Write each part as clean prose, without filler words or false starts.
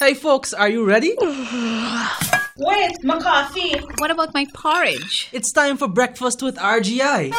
Hey folks, are you ready? Wait, my coffee. What about my porridge? It's time for breakfast with RGI.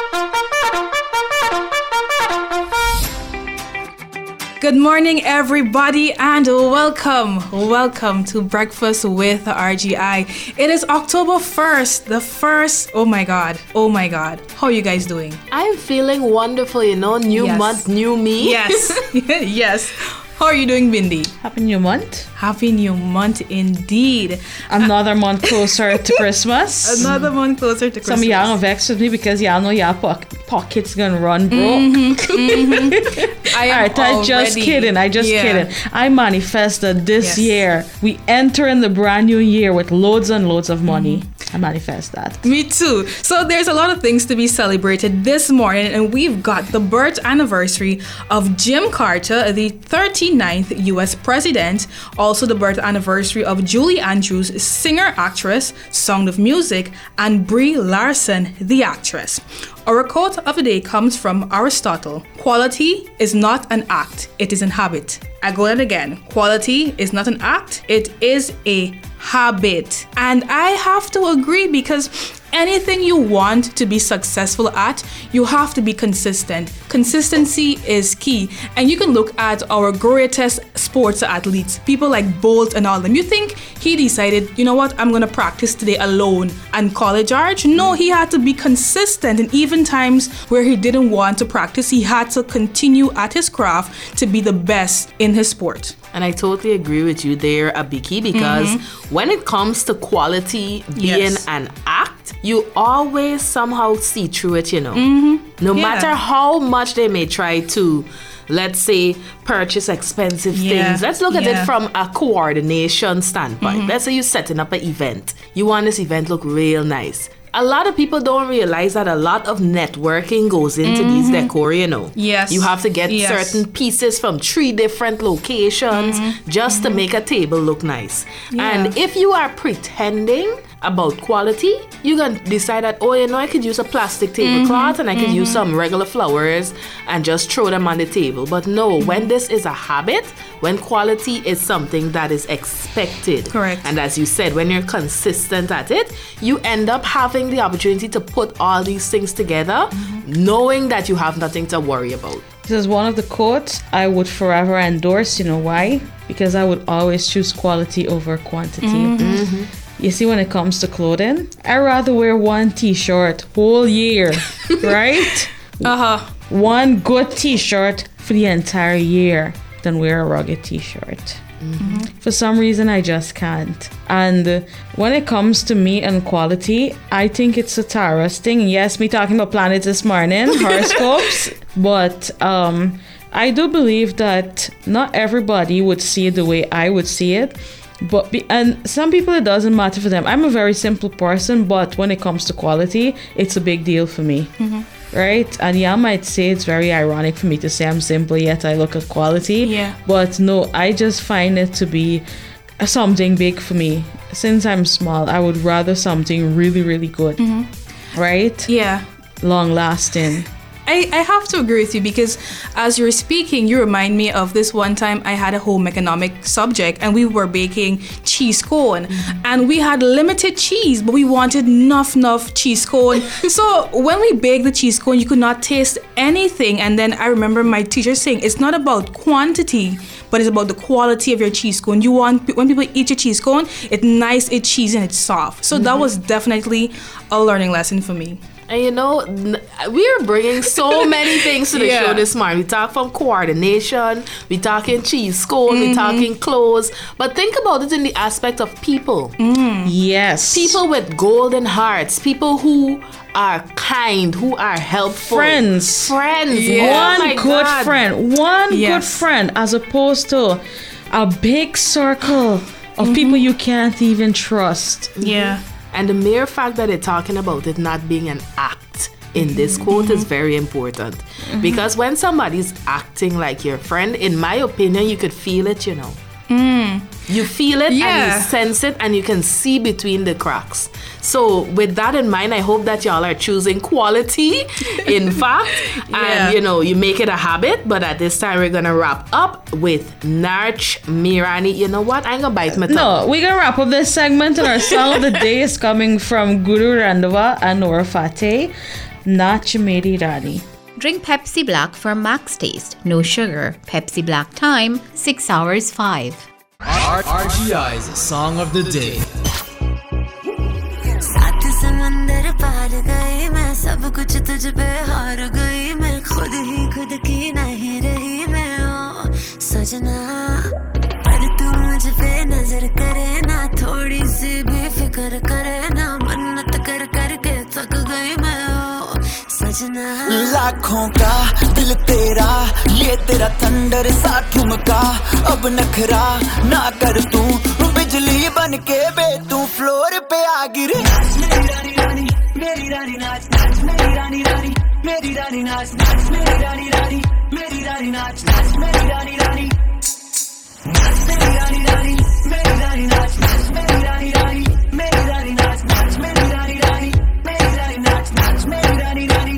Good morning, everybody, and welcome to Breakfast with RGI. It is October 1st, the first. Oh my God. How are you guys doing? I'm feeling wonderful, new Yes. month, new me. Yes, yes. How are you doing, Bindi? Happy New Month. Happy New Month indeed. Another month closer to Christmas. Another month closer to Christmas. Some of y'all are vexed with me because y'all know y'all pockets gonna run broke. I am Alright, I just kidding. I manifested this year. We enter in the brand new year with loads and loads of money. I manifest that. Me too. So there's a lot of things to be celebrated this morning, and we've got the birth anniversary of Jim Carter, the 39th U.S. president. Also the birth anniversary of Julie Andrews, singer-actress, Sound of Music, and Brie Larson, the actress. Our quote of the day comes from Aristotle. Quality is not an act, it is an habit. I go that again. Quality is not an act, it is a habit. And I have to agree, because anything you want to be successful at, you have to be consistent. Consistency is key. And you can look at our greatest sports athletes, people like Bolt and all them. You think he decided, you know what, I'm going to practice today alone and call it George? No, he had to be consistent. And even times where he didn't want to practice, he had to continue at his craft to be the best in his sport. And I totally agree with you there, Abiki, because when it comes to quality being an act, you always somehow see through it, No matter how much they may try to, let's say, purchase expensive things. Let's look at it from a coordination standpoint. Let's say you're setting up an event. You want this event look real nice. A lot of people don't realize that a lot of networking goes into these decor, Yes. You have to get certain pieces from 3 different locations just to make a table look nice. And if you are pretending about quality, you can decide that, I could use a plastic tablecloth and I could use some regular flowers and just throw them on the table. But no, when this is a habit, when quality is something that is expected. Correct. And as you said, when you're consistent at it, you end up having the opportunity to put all these things together, knowing that you have nothing to worry about. This is one of the quotes I would forever endorse. You know why? Because I would always choose quality over quantity. You see, when it comes to clothing, I'd rather wear one t-shirt whole year, right? One good t-shirt for the entire year than wear a rugged t-shirt. For some reason, I just can't. And when it comes to me and quality, I think it's a Taurus thing. Yes, me talking about planets this morning, horoscopes. But I do believe that not everybody would see it the way I would see it. And some people, it doesn't matter for them. I'm a very simple person, but when it comes to quality, it's a big deal for me. Right? And I might say it's very ironic for me to say I'm simple, yet I look at quality. Yeah. But no, I just find it to be something big for me. Since I'm small, I would rather something really, really good. Right? Yeah. Long lasting. I have to agree with you, because as you were speaking, you remind me of this one time I had a home economic subject and we were baking cheese cone and we had limited cheese, but we wanted enough cheese cone. So when we baked the cheese cone, you could not taste anything. And then I remember my teacher saying, it's not about quantity, but it's about the quality of your cheese cone. You want, when people eat your cheese cone, it's nice, it's cheesy, and it's soft. So that was definitely a learning lesson for me. And we are bringing so many things to the show this morning. We talk from coordination, we talking cheese cone, we talking clothes. But think about it in the aspect of people. Yes. People with golden hearts, people who are kind, who are helpful. Friends. Yeah. One good friend. One good friend, as opposed to a big circle of people you can't even trust. Yeah. And the mere fact that they're talking about it not being an act in this quote is very important. Because when somebody's acting like your friend, in my opinion, you could feel it, You feel it and Yeah. you sense it and you can see between the cracks. So with that in mind, I hope that y'all are choosing quality, in fact, Yeah. and you make it a habit. But at this time, we're gonna wrap up with Nach Mirani. You know what? I ain't gonna bite my tongue. No, we're gonna wrap up this segment, and our song of the day is coming from Guru Randhawa and Nora Fateh, Nach Meri Rani. Drink Pepsi Black for max taste. No sugar. Pepsi Black time, 6 hours 5. RGI's Song of the Day. साथ समंदर पार गई मैं सब कुछ तुझ पे हार गई मैं खुद की नहीं रही मैं ओ सजना पर तू मुझ पे नजर करे ना थोड़ी सी भी फिक्र करे ना मन्नत कर करके थक गई मैं ओ सजना लाखों का दिल तेरा ये तेरा थंडर सा ठुमका अब नखरा ना कर तू बिजली बन के बे तू फ्लोर पे आ गिरे मेरी रानी रानी मेरी रानी नाच नाच मेरी रानी रानी मेरी रानी नाच नाच मेरी रानी रानी मेरी रानी नाच नाच मेरी रानी रानी मेरी रानी रानी मेरी रानी नाच नाच मेरी रानी रानी मेरी रानी नाच नाच मेरी रानी रानी मेरी रानी नाच नाच मेरी रानी रानी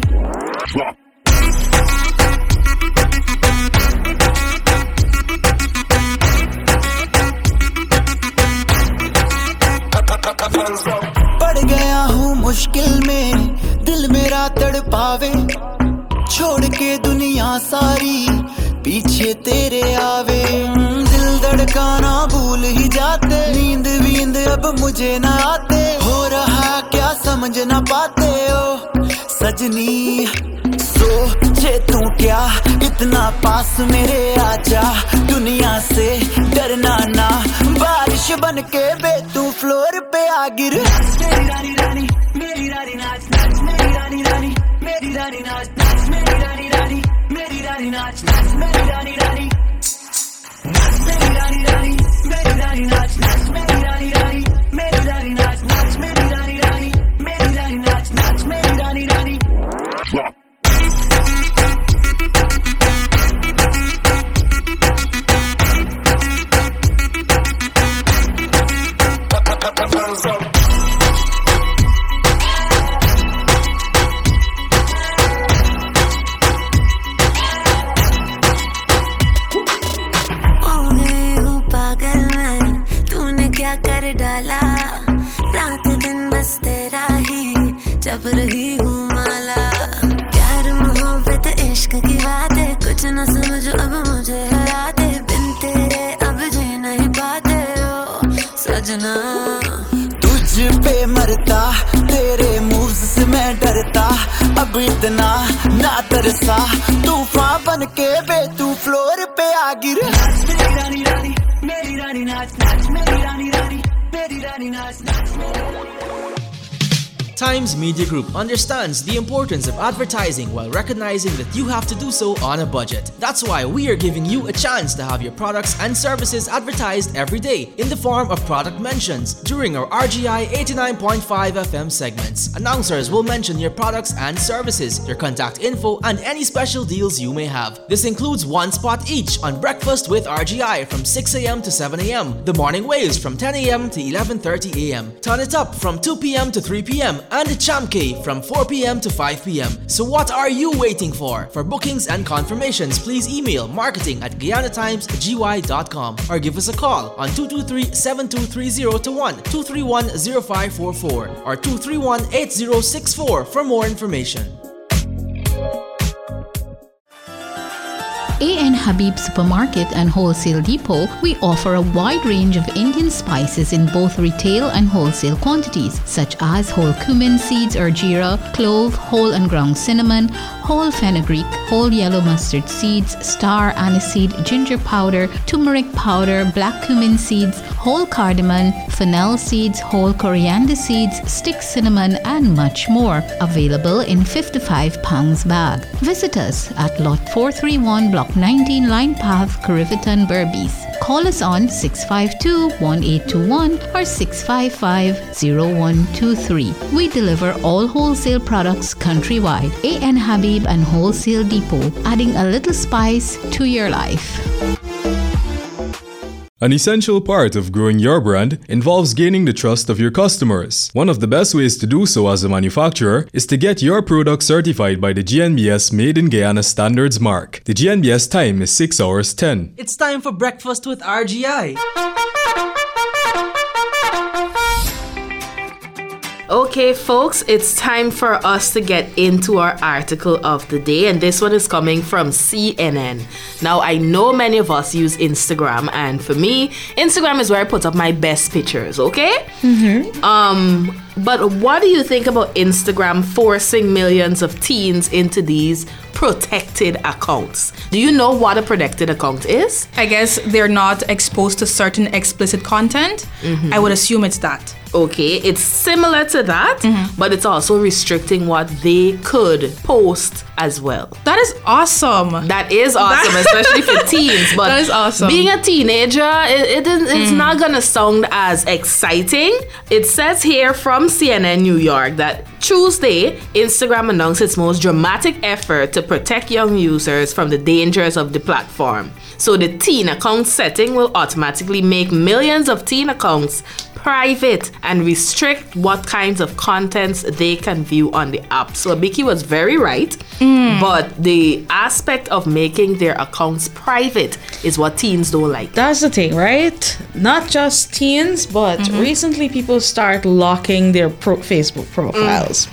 पड़ गया हूँ मुश्किल में दिल मेरा तड़पावे छोड़ के दुनिया सारी पीछे तेरे आवे दिल धड़काना भूल ही जाते नींद वींद अब मुझे ना आते हो रहा क्या समझ ना पाते हो सजनी सोचे तू क्या इतना पास मेरे आजा दुनिया से डरना ना बारिश बन के बे तू फ्लोर पे आ गिर मेरी रानी रानी मेरी रानी नाच नाच मेरी रानी रानी मेरी रानी नाच नाच मेरी रानी रानी मेरी रानी नाच नाच मेरी रानी रानी मेरी रानी रानी मेरी रानी नाच नाच मेरी रानी रानी मेरी रानी नाच नाच मेरी रानी रानी मेरी रानी नाच नाच मेरी रानी रानी कर डाला रात दिन बस तेरा ही जब रही हूँ माला प्यार मोहब्बत इश्क की बातें कुछ न समझो अब मुझे हराते बिन तेरे अब जी नहीं पाते हो सजना तुझ पे मरता तेरे मूव्स से मैं डरता अब इतना ना तरसा तूफान बन के बे तू फ्लोर पे आ गिर मेरी रानी रानी मेरी रानी नाच नाच मेरी रानी रानी मेरी रानी नाच नाच Times Media Group understands the importance of advertising while recognizing that you have to do so on a budget. That's why we are giving you a chance to have your products and services advertised every day in the form of product mentions during our RGI 89.5 FM segments. Announcers will mention your products and services, your contact info, and any special deals you may have. This includes one spot each on Breakfast with RGI from 6 a.m. to 7 a.m., the morning waves from 10 a.m. to 11:30 a.m., Turn It Up from 2 p.m. to 3 p.m., and Chamke from 4 p.m. to 5 p.m. So what are you waiting for? For bookings and confirmations, please email marketing@guyanatimesgy.com or give us a call on 223-7230 to 1-231-0544 or 231-8064 for more information. A.N. Habib Supermarket and Wholesale Depot, we offer a wide range of Indian spices in both retail and wholesale quantities, such as whole cumin seeds or jeera, clove, whole and ground cinnamon, whole fenugreek, whole yellow mustard seeds, star aniseed, ginger powder, turmeric powder, black cumin seeds, whole cardamom, fennel seeds, whole coriander seeds, stick cinnamon, and much more. Available in 55 pounds bag. Visit us at Lot 431, Block 19, Line Path, Kirivitan, Berbice. Call us on 652-1821 or 655-0123. We deliver all wholesale products countrywide. A.N. Habib and Wholesale Depot, adding a little spice to your life. An essential part of growing your brand involves gaining the trust of your customers. One of the best ways to do so as a manufacturer is to get your product certified by the GNBS Made in Guyana Standards mark. The GNBS time is 6 hours 10. It's time for breakfast with RGI. Okay, folks, it's time for us to get into our article of the day, and this one is coming from CNN. Now, I know many of us use Instagram, and for me, Instagram is where I put up my best pictures, okay? But what do you think about Instagram forcing millions of teens into these protected accounts? Do you know what a protected account is? I guess they're not exposed to certain explicit content. I would assume it's that. Okay, it's similar to that, but it's also restricting what they could post as well. That is awesome. That is awesome, especially for teens. But that is awesome. Being a teenager, it's not gonna sound as exciting. It says here from CNN New York that Tuesday, Instagram announced its most dramatic effort to protect young users from the dangers of the platform. So the teen account setting will automatically make millions of teen accounts private and restrict what kinds of contents they can view on the app. So Becky was very right, but the aspect of making their accounts private is what teens don't like. That's the thing, right? Not just teens, but recently people start locking their Facebook profiles.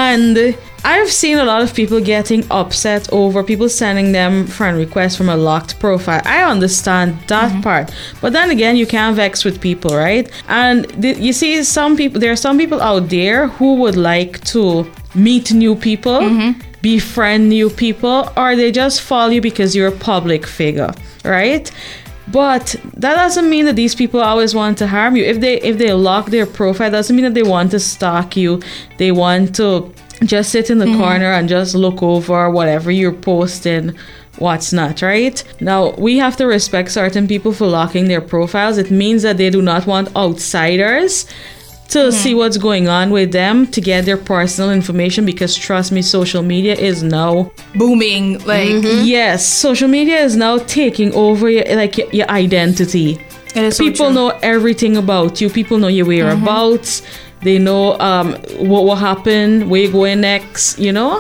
And I've seen a lot of people getting upset over people sending them friend requests from a locked profile. I understand that part. But then again, you can't vex with people, right? And you see there are some people out there who would like to meet new people, befriend new people, or they just follow you because you're a public figure, right? But that doesn't mean that these people always want to harm you. If they lock their profile, doesn't mean that they want to stalk you. They want to just sit in the corner and just look over whatever you're posting, what's not, right? Now, we have to respect certain people for locking their profiles. It means that they do not want outsiders to see what's going on with them, to get their personal information, because trust me, social media is now booming. Yes, social media is now taking over your identity. It is people know everything about you. People know your whereabouts. They know what will happen, where you're going next, you know?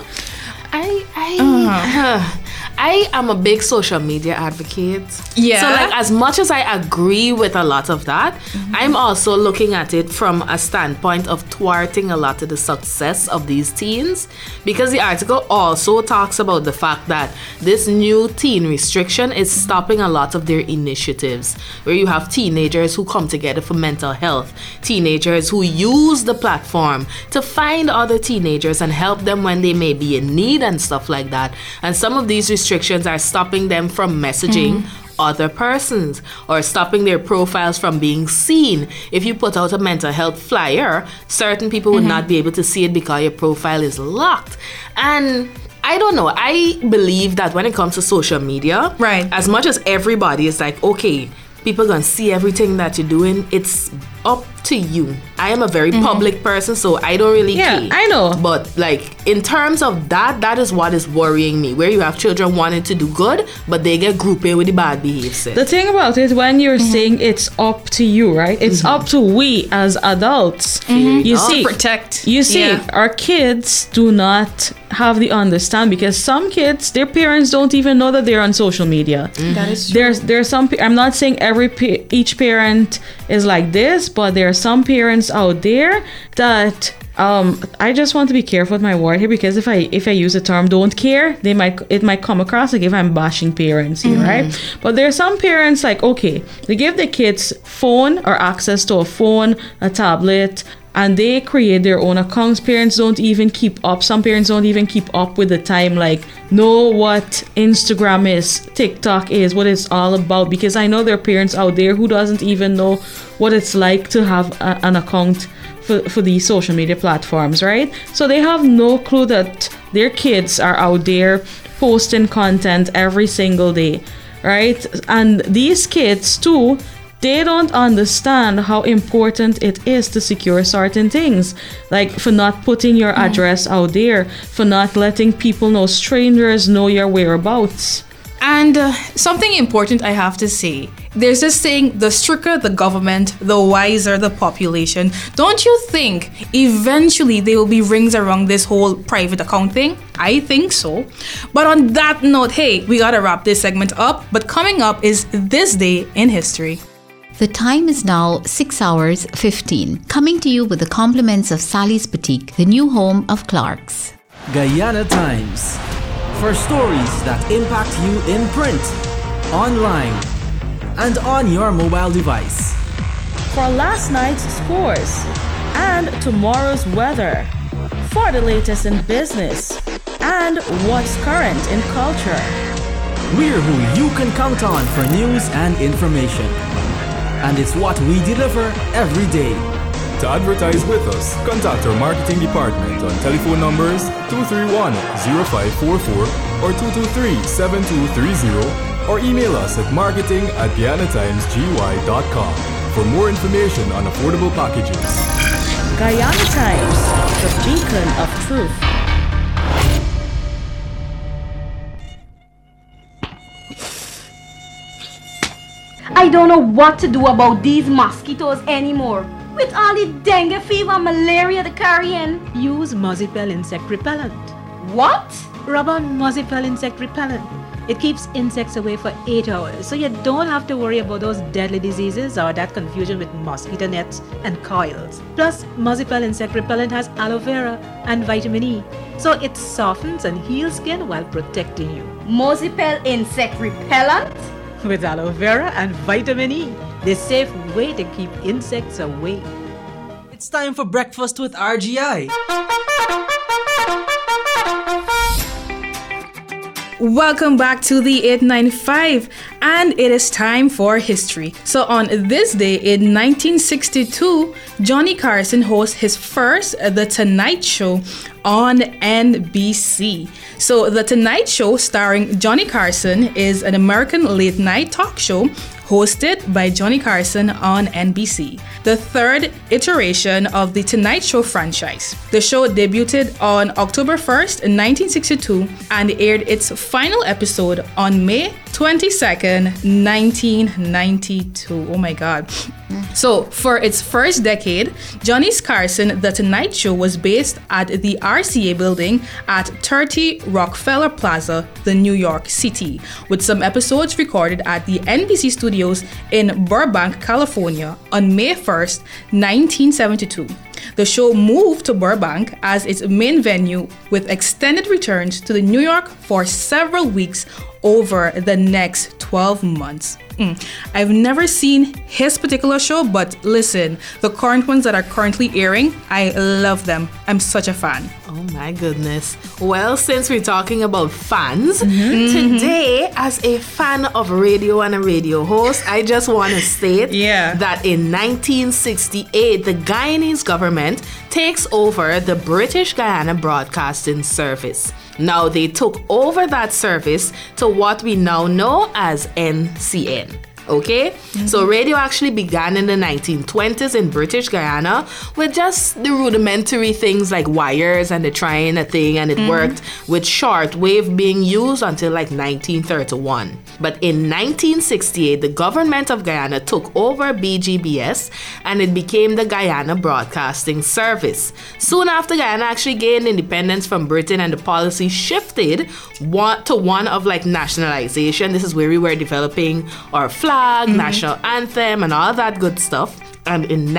I am a big social media advocate. Yeah. So like, as much as I agree with a lot of that, I'm also looking at it from a standpoint of thwarting a lot of the success of these teens, because the article also talks about the fact that this new teen restriction is stopping a lot of their initiatives, where you have teenagers who come together for mental health, teenagers who use the platform to find other teenagers and help them when they may be in need and stuff like that. And some of these restrictions are stopping them from messaging other persons, or stopping their profiles from being seen. If you put out a mental health flyer, certain people would not be able to see it because your profile is locked. And I don't know, I believe that when it comes to social media, right, as much as everybody is like, okay, people gonna see everything that you're doing, it's up to you. I am a very public person, so I don't really care. I know. But like, in terms of that is what is worrying me, where you have children wanting to do good, but they get grouped in with the bad behavior. The thing about it, when you're saying it's up to you, right? It's up to we as adults. You see, protect. You see, our kids do not have the understand, because some kids, their parents don't even know that they're on social media. That is true. There's some. I'm not saying each parent is like this, but there are some parents out there that I just want to be careful with my word here, because if I use the term "don't care," it might come across like if I'm bashing parents here, right? But there are some parents like, okay, they give their kids phone or access to a phone, a tablet, and they create their own accounts. Parents don't even keep up. Some parents don't even keep up with the time, like know what Instagram is, TikTok is, what it's all about. Because I know there are parents out there who doesn't even know what it's like to have an account for these social media platforms, right? So they have no clue that their kids are out there posting content every single day, right? And these kids too, they don't understand how important it is to secure certain things, like for not putting your address out there, for not letting people know, strangers know your whereabouts. And something important I have to say, there's this saying, the stricter the government, the wiser the population. Don't you think eventually there will be rings around this whole private account thing? I think so. But on that note, hey, we gotta wrap this segment up. But coming up is This Day in History. The time is now 6 hours 15. Coming to you with the compliments of Sally's Boutique, the new home of Clark's. Guyana Times. For stories that impact you in print, online, and on your mobile device. For last night's scores and tomorrow's weather. For the latest in business and what's current in culture. We're who you can count on for news and information. And it's what we deliver every day. To advertise with us, contact our marketing department on telephone numbers 231-0544 or 223-7230 or email us at marketing@guyanatimesgy.com for more information on affordable packages. Guyana Times, the beacon of truth. I don't know what to do about these mosquitoes anymore. With all the dengue fever and malaria they're carrying. Use Mozipel insect repellent. What? Rub on Mozipel insect repellent. It keeps insects away for 8 hours, so you don't have to worry about those deadly diseases or that confusion with mosquito nets and coils. Plus, Mozipel insect repellent has aloe vera and vitamin E, so it softens and heals skin while protecting you. Mozipel insect repellent? With aloe vera and vitamin E, the safe way to keep insects away. It's time for Breakfast with RGI. Welcome back to the 895, and it is time for history. So on this day in 1962, Johnny Carson hosts his first The Tonight Show on NBC. So The Tonight Show, starring Johnny Carson, is an American late night talk show hosted by Johnny Carson on NBC, the third iteration of the Tonight Show franchise. The show debuted on October 1st, 1962 and aired its final episode on May 22nd, 1992. Oh my God. So, for its first decade, Johnny Carson, The Tonight Show was based at the RCA building at 30 Rockefeller Plaza, the New York City, with some episodes recorded at the NBC studios in Burbank, California on May 1st, 1972. The show moved to Burbank as its main venue, with extended returns to New York for several weeks over the next 12 months. I've never seen his particular show, but listen, the current ones that are currently airing, I love them. I'm such a fan. Oh my goodness. Well, since we're talking about fans, today, as a fan of radio and a radio host, I just want to state that in 1968, the Guyanese government takes over the British Guiana Broadcasting Service. Now, they took over that service to what we now know as NCN. Okay? So radio actually began in the 1920s in British Guyana with just the rudimentary things like wires and the trying a thing, and it worked with shortwave being used until like 1931. But in 1968, the government of Guyana took over BGBS and it became the Guyana Broadcasting Service. Soon after, Guyana actually gained independence from Britain and the policy shifted to one of like nationalization. This is where we were developing our flag, national anthem, and all that good stuff. And in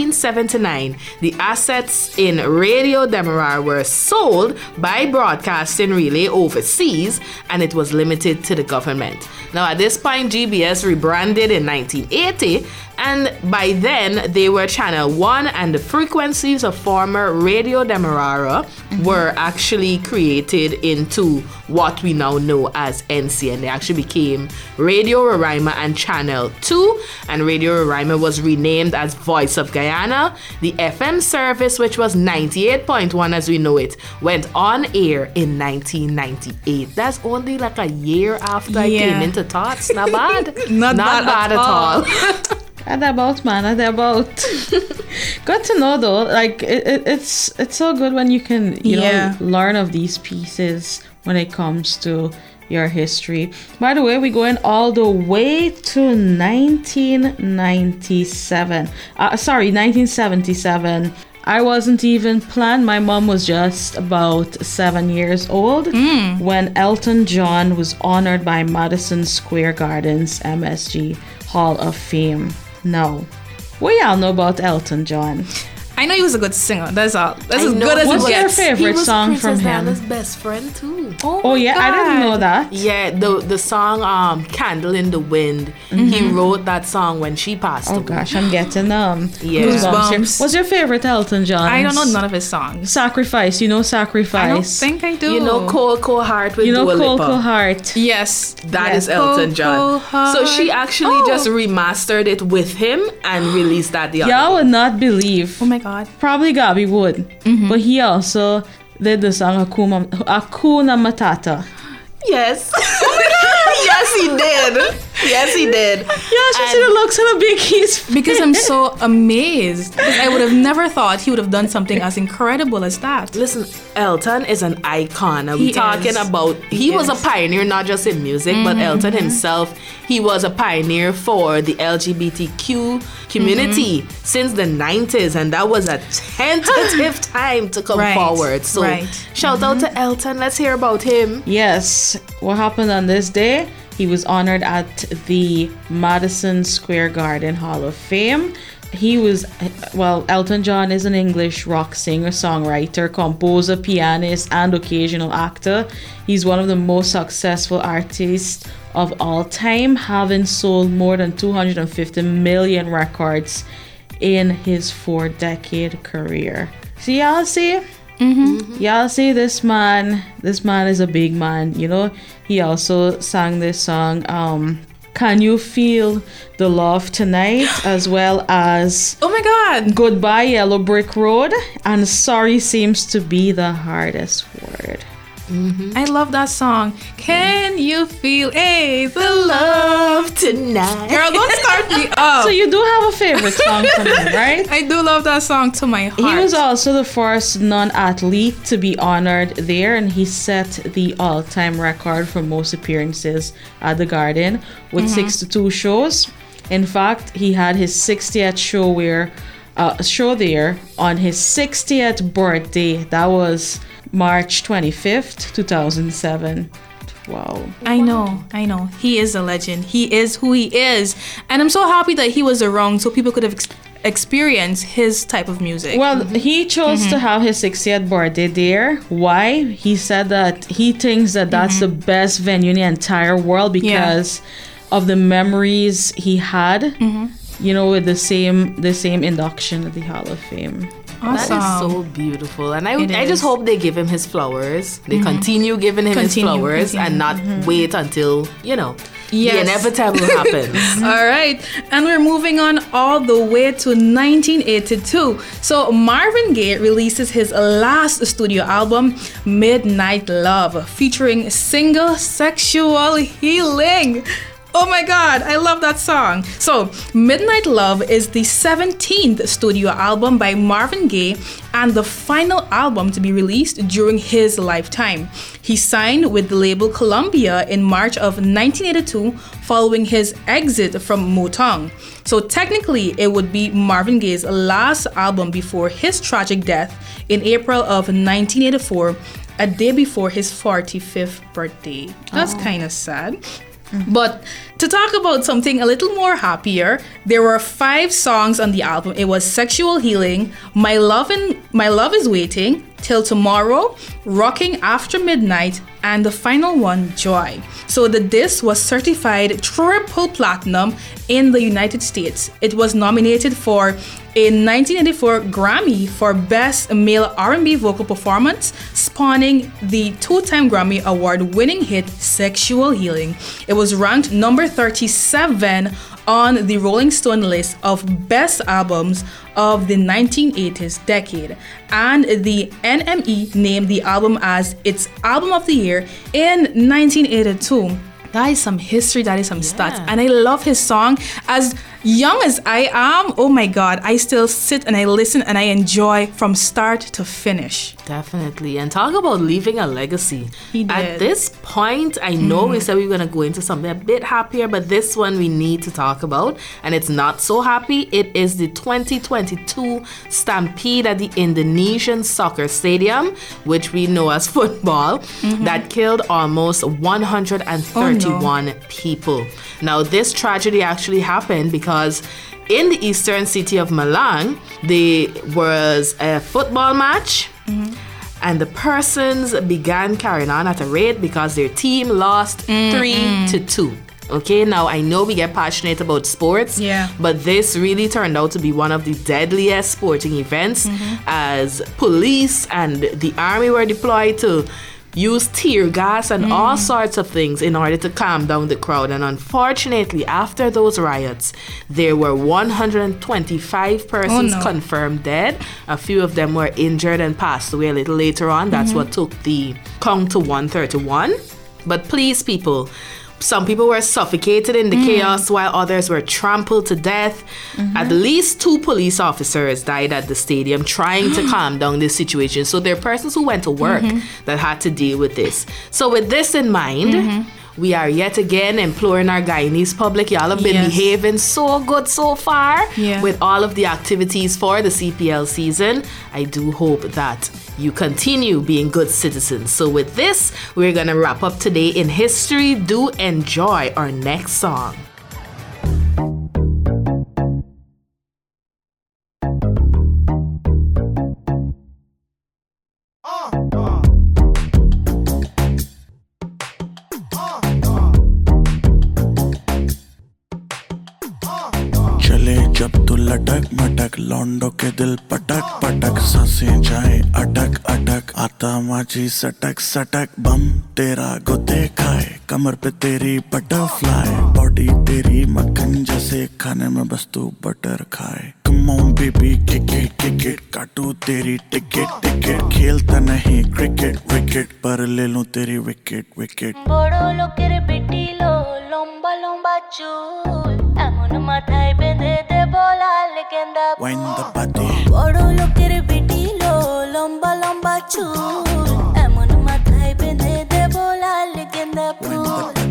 1979, the assets in Radio Demerara were sold by Broadcasting Relay overseas, and it was limited to the government. Now, at this point, GBS rebranded in 1980, and by then, they were Channel 1, and the frequencies of former Radio Demerara were actually created into what we now know as NCN. They actually became Radio Roraima and Channel 2, and Radio Roraima was renamed as Voice of Guyana. The FM service, which was 98.1 as we know it, went on air in 1998. That's only like a year after I came into TOTS. Not bad. Not bad at all. At about. Good to know though. Like it's so good when you can you know learn of these pieces when it comes to your history. By the way, we're going all the way to 1977. I wasn't even planned. My mom was just about 7 years old when Elton John was honored by Madison Square Garden's MSG Hall of Fame. Now, what y'all know about Elton John? I know he was a good singer. That's all. That's as I know. good as What's it your gets. favorite song Princess from him? Diana's best friend too. Oh yeah, I didn't know that. Yeah, the song "Candle in the Wind." He wrote that song when she passed Oh away. gosh, I'm getting goosebumps here. Goosebumps. What's your favorite Elton John? I don't know none of his songs. Sacrifice. You know Sacrifice. I don't think I do. You know, Cold Cold Heart with You know Dua Cold Lipa. Cold Heart. Yes. That is Yes. Elton Cold John. Cold So she Heart. actually just remastered it with him and released that the other Y'all day. would not believe. Oh my God. Probably Gabby would. But he also did the song Hakuna Matata. Yes. Yes, he did. Yes, he did. Yeah, she see the looks on a big keys. Because I'm so amazed. Because I would have never thought he would have done something as incredible as that. Listen, Elton is an icon. He We're talking is. about, he was a pioneer, not just in music, but Elton himself, he was a pioneer for the LGBTQ community since the 90s, and that was a tentative time to come Right, forward. So right. shout out to Elton. Let's hear about him. Yes. What happened on this day? He was honored at the Madison Square Garden Hall of Fame. He was, Elton John is an English rock singer, songwriter, composer, pianist, and occasional actor. He's one of the most successful artists of all time, having sold more than 250 million records in his 4-decade career. So y'all see? Y'all see this man is a big man, you know. He also sang this song, Can You Feel the Love Tonight, as well as Oh my God. Goodbye Yellow Brick Road, and Sorry Seems to Be the Hardest Word. I love that song. Can you feel the Love tonight. Girl, don't start me up. So you do have a favorite song from him, right? I do love that song to my heart. He was also the first non-athlete to be honored there, and he set the all-time record for most appearances at the Garden with 62 shows. In fact, he had his 60th show there on his 60th birthday. That was March 25th, 2007. Wow. I know. He is a legend. He is who he is. And I'm so happy that he was around so people could have experienced his type of music. Well, he chose to have his 60th birthday there. Why? He said that he thinks that that's the best venue in the entire world because of the memories he had, you know, with the same induction at the Hall of Fame. Awesome. That is so beautiful. And I It just is. hope they give him his flowers. They continue giving him his flowers and not wait until, you know, the inevitable happens. All right. And we're moving on all the way to 1982. So Marvin Gaye releases his last studio album, Midnight Love, featuring single Sexual Healing. Oh my God, I love that song. So, Midnight Love is the 17th studio album by Marvin Gaye and the final album to be released during his lifetime. He signed with the label Columbia in March of 1982 following his exit from Motown. So, technically, it would be Marvin Gaye's last album before his tragic death in April of 1984, a day before his 45th birthday. That's kind of sad. But to talk about something a little more happier, there were 5 songs on the album. It was Sexual Healing, My Love Is Waiting, Till Tomorrow, Rocking After Midnight, and the final one, Joy. So the disc was certified triple platinum in the United States. It was nominated for a 1984 Grammy for Best Male R&B Vocal Performance, spawning the 2-time Grammy Award-winning hit Sexual Healing. It was ranked number 37 on the Rolling Stone list of best albums of the 1980s decade, and the NME named the album as its album of the year in 1982. That is some history, that is some stats. And I love his song. As young as I am, oh my God, I still sit and I listen and I enjoy from start to finish. Definitely. And talk about leaving a legacy. He did. At this point, I know we said we were going to go into something a bit happier, but this one we need to talk about. And it's not so happy. It is the 2022 Stampede at the Indonesian Soccer Stadium, which we know as football, that killed almost 131 people. Now, this tragedy actually happened because in the eastern city of Malang, there was a football match, and the persons began carrying on at a rate because their team lost 3-2. Okay, now I know we get passionate about sports, but this really turned out to be one of the deadliest sporting events, as police and the army were deployed to use tear gas and all sorts of things in order to calm down the crowd. And unfortunately, after those riots, there were 125 persons confirmed dead. A few of them were injured and passed away a little later on. That's what took the count to 131. But please, people, some people were suffocated in the chaos while others were trampled to death. At least 2 police officers died at the stadium trying to calm down this situation. So there are persons who went to work that had to deal with this. So with this in mind, we are yet again imploring our Guyanese public. Y'all have been behaving so good so far with all of the activities for the CPL season. I do hope that you continue being good citizens. So with this, we're going to wrap up today in history. Do enjoy our next song. जब तू लटक मटक लौंडों के दिल पटक पटक सांसें जाए अटक अटक आता माझी सटक सटक बम तेरा गोते खाए कमर पे तेरी बटरफ्लाई बॉडी तेरी मक्खन जैसे खाने में बस तू बटर खाए Come on baby kick it काटू तेरी टिकट खेलता नहीं क्रिकेट विकेट पर ले लूं तेरी विकेट बड़ो लोकेर बेटी लो लंबा लंबा चूल এমন মাথায় বেঁধে দে বলা লেগেন্দা বড় লোকের বেটি লো লম্বা লম্বা চুল এমন মাথায় বেঁধে দে বলা লেগেন্দা ফুল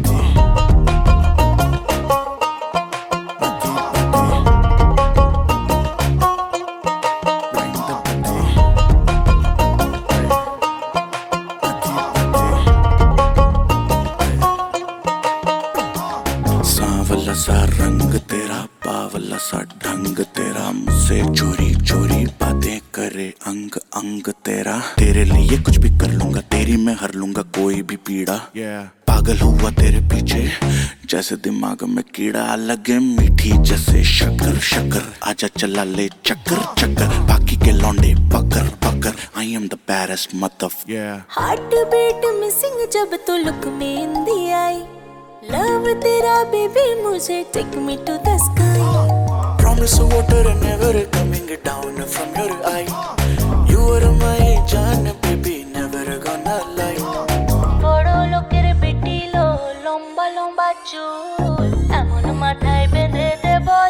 सा रंग तेरा पावला सा ढंग तेरा मुझसे चोरी चोरी बातें करे अंग अंग तेरा तेरे लिए कुछ भी कर लूंगा तेरी मैं हर लूंगा कोई भी पीड़ा पागल हुआ तेरे पीछे जैसे दिमाग में कीड़ा लगे मीठी जैसे शक्कर शक्कर आजा चला ले चक्कर चक्कर बाकी के लौंडे पकड़ पकड़ I am the baddest mother heart beat missing जब तो लुक में इंदी आई Love तेरा baby मुझे take me to the sky Promise water and never coming down from your eye You are my jaan baby never gonna lie বড় লোকের বেটি লো লম্বা লম্বা চুল এমন মাথায় বেঁধে দে বল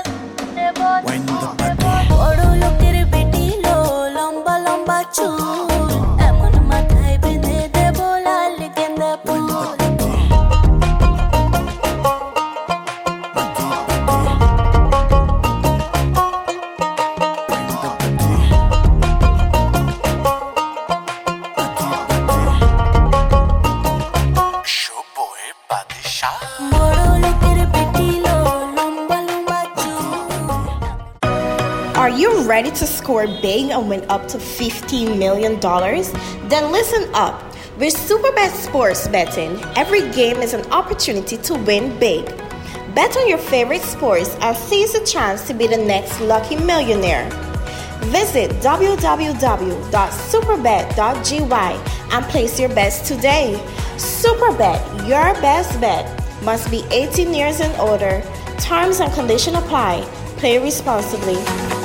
বড় লোকের বেটি লো লম্বা লম্বা চুল এমন মাথায় বেঁধে দে বলা লেগেন্দা ফুল Are you ready to score big and win up to $15 million? Then listen up. With Superbet Sports Betting, every game is an opportunity to win big. Bet on your favorite sports and seize the chance to be the next lucky millionaire. Visit www.superbet.gy and place your bets today. Superbet, your best bet. Must be 18 years and older. Terms and conditions apply. Play responsibly.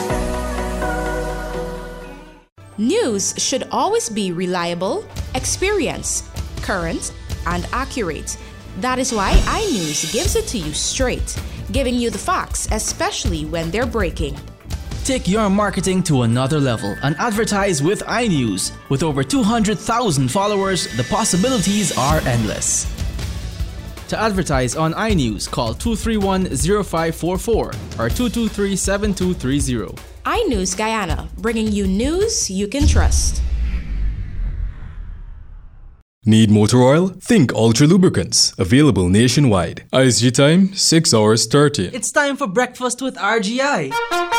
News should always be reliable, experienced, current, and accurate. That is why iNews gives it to you straight. giving you the facts, especially when they're breaking. Take your marketing to another level and advertise with iNews. With over 200,000 followers, the possibilities are endless. To advertise on iNews, call 231-0544 or 223-7230. iNews Guyana, bringing you news you can trust. Need motor oil? Think Ultra Lubricants. Available nationwide. ISG time 6 hours 30. It's time for breakfast with RGI.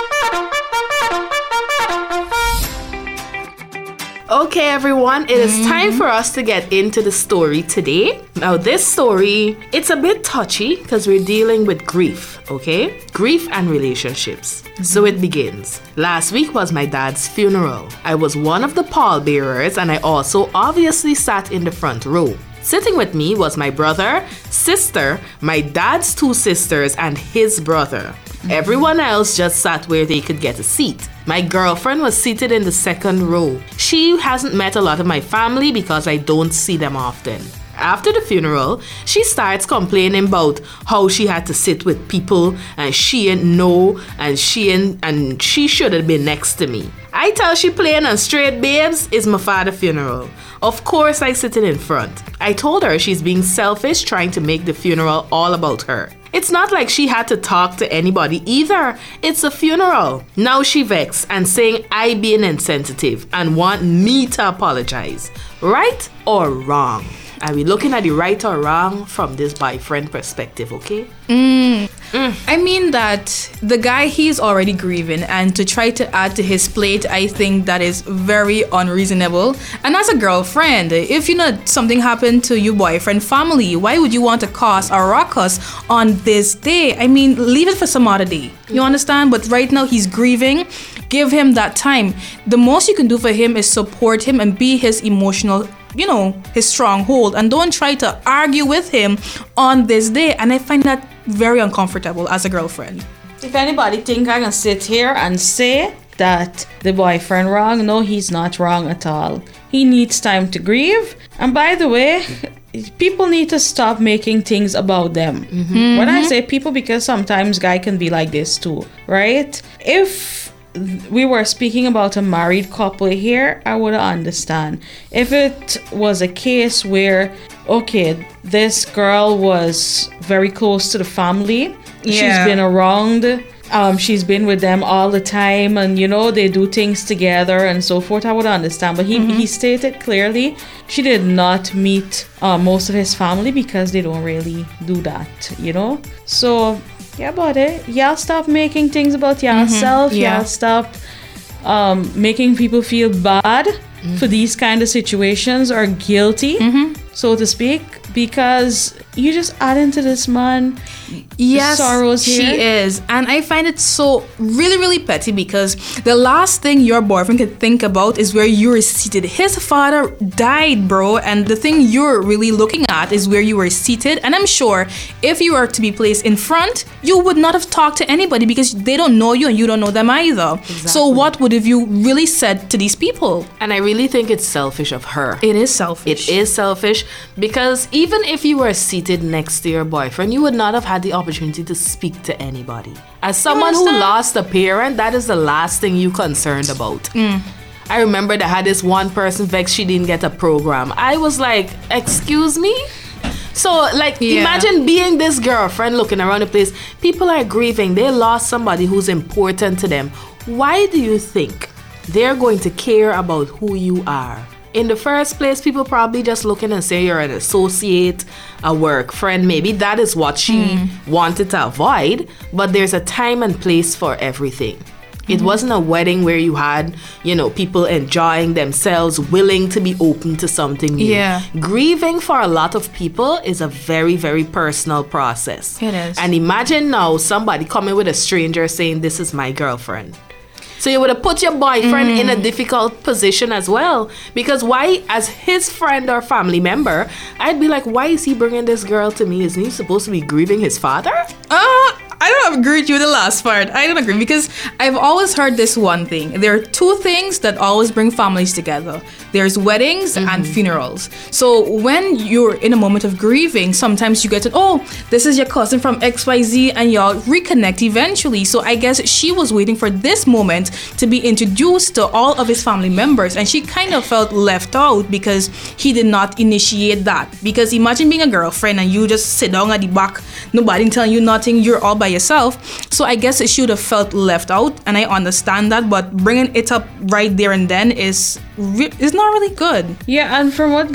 Okay, everyone, it is time for us to get into the story today. Now, this story, it's a bit touchy because we're dealing with grief, okay? Grief and relationships. So it begins. Last week was my dad's funeral. I was one of the pallbearers and I also obviously sat in the front row. Sitting with me was my brother, sister, my dad's 2 sisters, and his brother. Everyone else just sat where they could get a seat. My girlfriend was seated in the second row. She hasn't met a lot of my family because I don't see them often. After the funeral, she starts complaining about how she had to sit with people and she didn't know and she should have been next to me. I tell she plain and straight, babes, it's my father's funeral. Of course I sitting in front. I told her she's being selfish, trying to make the funeral all about her. It's not like she had to talk to anybody either. It's a funeral. Now she vexed and saying I being insensitive and want me to apologize. Right or wrong? Are we looking at the right or wrong from this boyfriend perspective, okay? I mean that the guy, he's already grieving, and to try to add to his plate, I think that is very unreasonable. And as a girlfriend, if you know something happened to your boyfriend family, why would you want to cause a ruckus on this day? I mean, leave it for some other day. You understand? But right now he's grieving. Give him that time. The most you can do for him is support him and be his emotional, his stronghold, and don't try to argue with him on this day. And I find that very uncomfortable as a girlfriend. If anybody think I can sit here and say that the boyfriend wrong, no, he's not wrong at all. He needs time to grieve. And by the way, people need to stop making things about them. When I say people, because sometimes guy can be like this too, right? If we were speaking about a married couple here, I would understand. If it was a case where, okay, this girl was very close to the family, she's been around, she's been with them all the time, and they do things together and so forth, I would understand. But he stated clearly she did not meet most of his family because they don't really do that, So yeah, buddy, y'all stop making things about yourself. Y'all stop making people feel bad for these kind of situations or guilty, so to speak, because you just add into this man sorrows here. She is. And I find it so really, really petty, because the last thing your boyfriend could think about is where you were seated. His father died, bro, and the thing you're really looking at is where you were seated. And I'm sure if you were to be placed in front, you would not have talked to anybody because they don't know you and you don't know them either. Exactly. So what would have you really said to these people? And I really think it's selfish of her. It is selfish. It is selfish, because even if you were seated next to your boyfriend, you would not have had the opportunity to speak to anybody. As someone who lost a parent, that is the last thing you concerned about. I remember that I had this one person vexed she didn't get a program. I was like, excuse me? So imagine being this girlfriend looking around the place. People are grieving. They lost somebody who's important to them. Why do you think they're going to care about who you are? In the first place, people probably just looking and say you're an associate, a work friend. Maybe that is what she wanted to avoid. But there's a time and place for everything. It wasn't a wedding where you had, people enjoying themselves, willing to be open to something new. Yeah. Grieving for a lot of people is a very, very personal process. It is. And imagine now somebody coming with a stranger saying, this is my girlfriend. So you would have put your boyfriend in a difficult position as well. Because why, as his friend or family member, I'd be like, why is he bringing this girl to me? Isn't he supposed to be grieving his father? I don't agree with you with the last part. I don't agree because I've always heard this one thing. There are two things that always bring families together. There's weddings and funerals. So when you're in a moment of grieving, sometimes you get to, oh, this is your cousin from XYZ, and y'all reconnect eventually. So I guess she was waiting for this moment to be introduced to all of his family members, and she kind of felt left out because he did not initiate that. Because imagine being a girlfriend and you just sit down at the back, nobody telling you nothing, you're all by yourself. So I guess it should have felt left out, and I understand that, but bringing it up right there and then is not really good. Yeah, and from what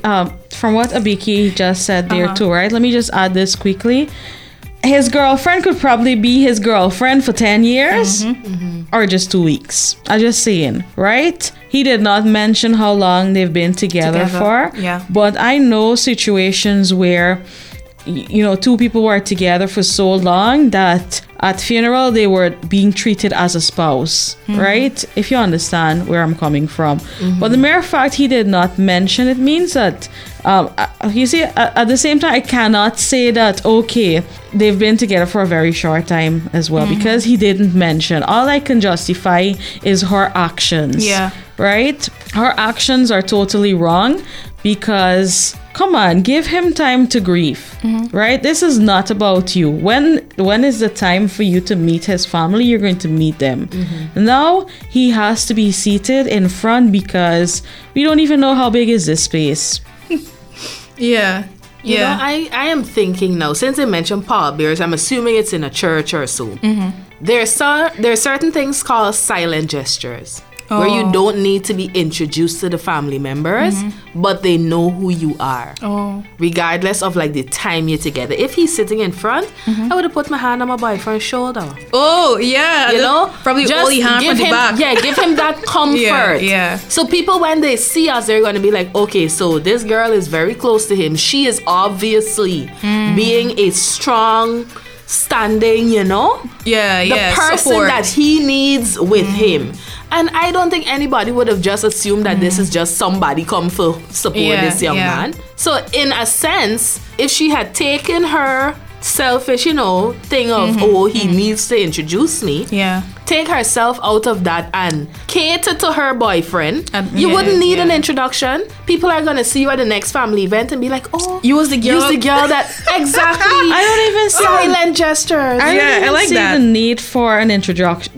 Abiki just said there too, right? Let me just add this quickly. His girlfriend could probably be his girlfriend for 10 years or just 2 weeks. I'm just saying, right? He did not mention how long they've been together for. Yeah. But I know situations where, you know, two people were together for so long that at funeral they were being treated as a spouse, right? If you understand where I'm coming from. But the mere fact he did not mention it means that, you see, at the same time, I cannot say that, okay, they've been together for a very short time as well, because he didn't mention. All I can justify is her actions. Yeah. Right? Her actions are totally wrong because, come on, give him time to grieve, right? This is not about you. When is the time for you to meet his family? You're going to meet them. Now he has to be seated in front because we don't even know how big is this space. Yeah. You know, I am thinking now, since I mentioned pallbearers, I'm assuming it's in a church or so. There are certain things called silent gestures. Where you don't need to be introduced to the family members, but they know who you are. Regardless of like the time you're together. If he's sitting in front, I would have put my hand on my boyfriend's shoulder. Oh, yeah. You know? Probably just only hand from the back. Yeah, give him that comfort. Yeah. So people, when they see us, they're going to be like, okay, so this girl is very close to him. She is obviously being a strong, standing, you know? The person support that he needs with him. And I don't think anybody would have just assumed that this is just somebody come for support this young man. So in a sense, if she had taken her selfish, you know, thing of, he needs to introduce me. Take herself out of that and cater to her boyfriend. You wouldn't need an introduction. People are going to see you at the next family event and be like, oh, you was the girl that exactly. I don't even see silent gestures. I don't even like see that. the need for an introduction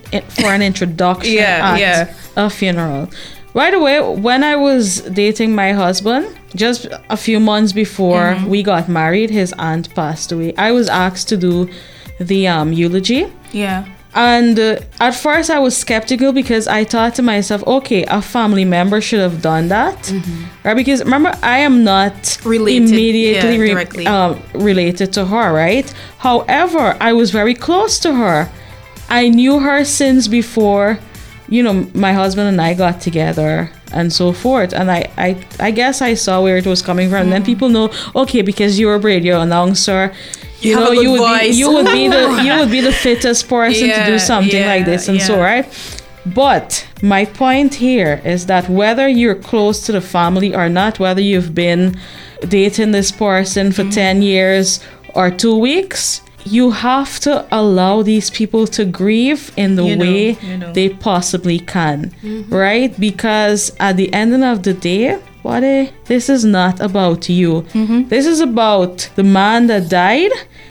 at a funeral. Right away, when I was dating my husband, just a few months before we got married, his aunt passed away. I was asked to do the eulogy. Yeah. And at first I was skeptical because I thought to myself, okay, a family member should have done that. Right? Because remember, I am not immediately related to her, right? However, I was very close to her. I knew her since before, you know, my husband and I got together and so forth. And I guess I saw where it was coming from. And then people know, okay, because you're a radio announcer, you know, you would be the fittest person to do something like this and so, right? But my point here is that whether you're close to the family or not, whether you've been dating this person for 10 years or 2 weeks, you have to allow these people to grieve in the way they possibly can, right? Because at the end of the day, this is not about you. This is about the man that died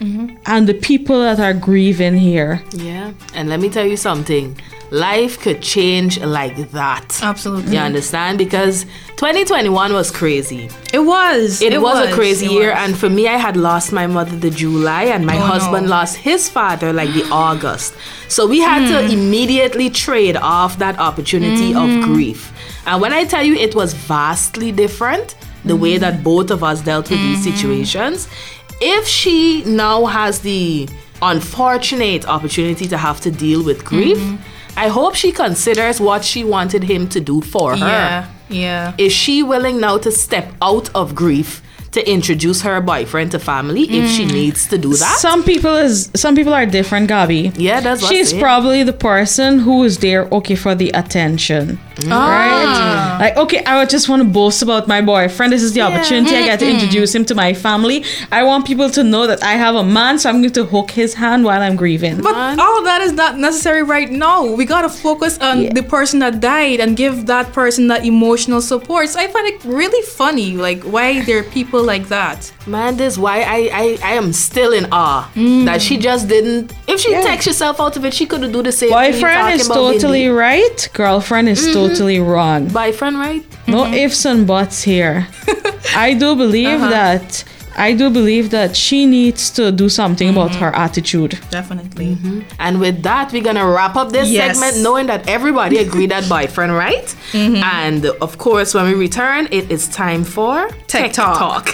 and the people that are grieving here. Yeah, and let me tell you something. Life could change like that. Absolutely. You understand? Because 2021 was crazy. It was. It was a crazy year. And for me, I had lost my mother the July and my husband lost his father like the August. So we had to immediately trade off that opportunity of grief. And when I tell you it was vastly different, the way that both of us dealt with these situations, if she now has the unfortunate opportunity to have to deal with grief, I hope she considers what she wanted him to do for her. Yeah. Is she willing now to step out of grief to introduce her boyfriend to family if she needs to do that? Some people are different, Gabi. Yeah, that's what she's probably the person who is there, okay, for the attention. Right? Like, okay, I just want to boast about my boyfriend. This is the opportunity I get to introduce him to my family. I want people to know that I have a man, so I'm going to hook his hand while I'm grieving. But all of that is not necessary right now. We got to focus on the person that died and give that person that emotional support. So I find it really funny, like, why there are people like that. Man, this is why I am still in awe that she just didn't. If she takes herself out of it, she could have do the same thing. Boyfriend is totally right. Girlfriend is totally wrong. Boyfriend right? No ifs and buts here. I do believe that. I do believe that she needs to do something about her attitude. Definitely. And with that, we're going to wrap up this segment knowing that everybody agreed that boyfriend right. And of course, when we return, it is time for Tech Talk.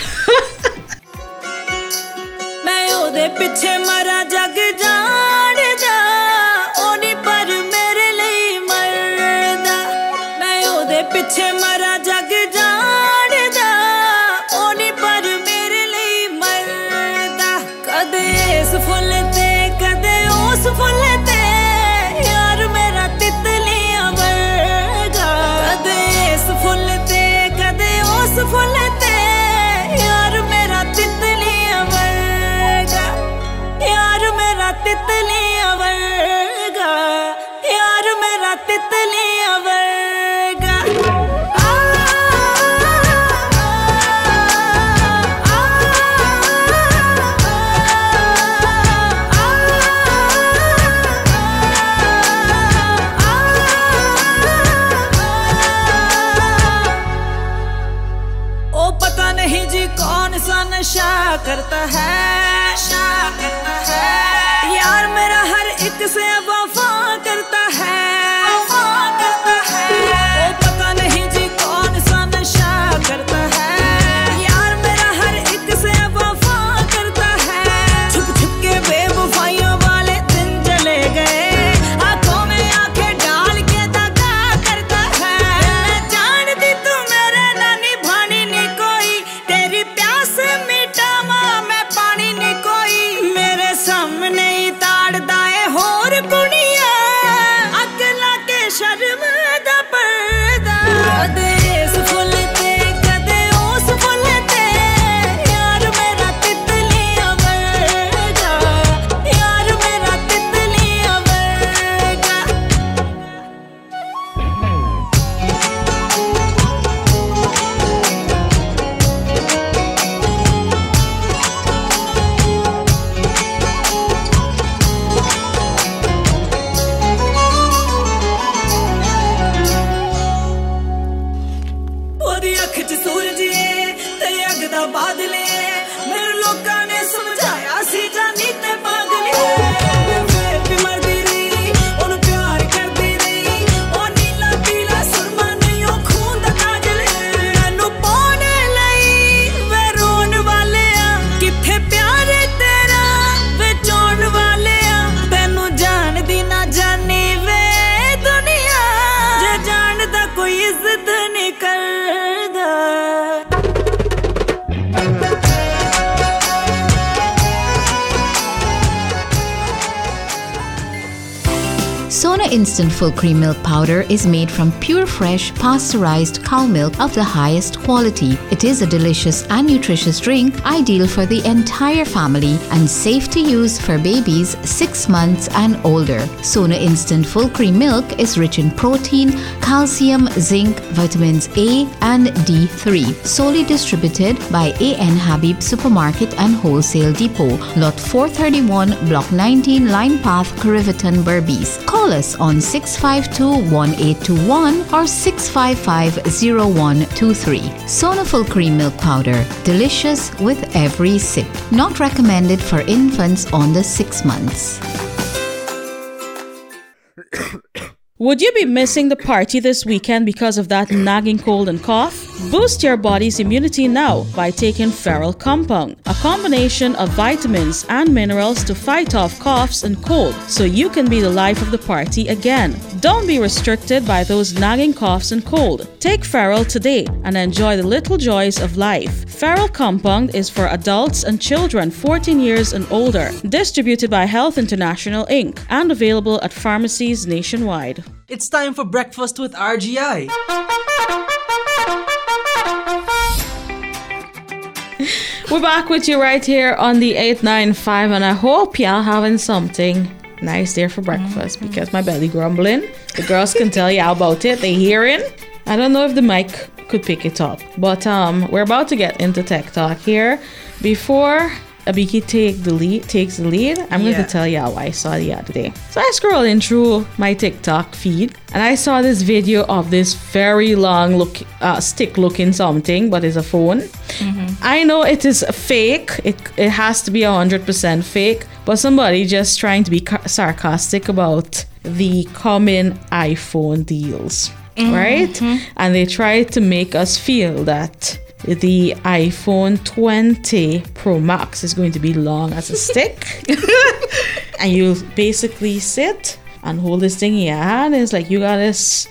करता है यार मेरा हर एक से वफा करता है ओ पता नहीं जी कौन सा नशा करता है यार मेरा हर एक से वफा करता है छुप छुप के बेवफाइयों वाले दिन चले गए आंखों में आंखें डाल के दगा करता है मैं जानती तू मेरे ना निभानी नहीं कोई तेरी प्यास मिटा मैं पानी नहीं कोई मेरे सामने ही ताड़दा है होर कुड़िया अगला के शर्म दा पर्दा देश फुलते कदे ओस फुलते यार मेरा तितलियां वर्गा यार मेरा तितलियां वर्गा बादले मेरे लोकां ने समझाया सी जानी ते पागल फिर भी मरदी रही ओनु प्यार करदी रही ओ नीला पीला सुरमा नहीं ओ खून दा काजल मैनू पाने लई वे रोन वाले किथे प्यार तेरा वे चोण वाले तैनू जान दी ना जानी वे दुनिया जे जानदा कोई इज्जत नहीं करदा Sona Instant Full Cream Milk Powder is made from pure fresh pasteurized cow milk of the highest quality. It is a delicious and nutritious drink ideal for the entire family and safe to use for babies 6 months and older. Sona Instant Full Cream Milk is rich in protein, calcium, zinc, vitamins A and D3. Solely distributed by A.N. Habib Supermarket and Wholesale Depot, Lot 431, Block 19, Line Path, Kirivaton, Berbice. Call us on 652-1821 or 655-0123. Sona Full Cream Milk Powder. Delicious with every sip. Not recommended for infants under 6 months. Would you be missing the party this weekend because of that nagging cold and cough? Boost your body's immunity now by taking Feral Compound, a combination of vitamins and minerals to fight off coughs and cold, so you can be the life of the party again. Don't be restricted by those nagging coughs and cold. Take Feral today and enjoy the little joys of life. Feral Compound is for adults and children 14 years and older. Distributed by Health International Inc. and available at pharmacies nationwide. It's time for breakfast with RGI. We're back with you right here on the 895, and I hope y'all having something nice there for breakfast because my belly grumbling. The girls can tell y'all about it. They hearing. I don't know if the mic could pick it up, but we're about to get into tech talk here. Before Abiki takes the lead, I'm going to tell y'all what I saw the other day. So I scrolling through my TikTok feed and I saw this video of this very long stick looking something, but it's a phone. I know it is fake. It has to be 100% fake, but somebody just trying to be sarcastic about the coming iPhone deals, right? And they try to make us feel that the iPhone 20 Pro Max is going to be long as a stick. And you basically sit and hold this thing in your hand. It's like you got this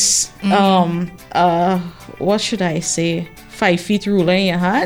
what should I say, 5 feet ruler in your hand.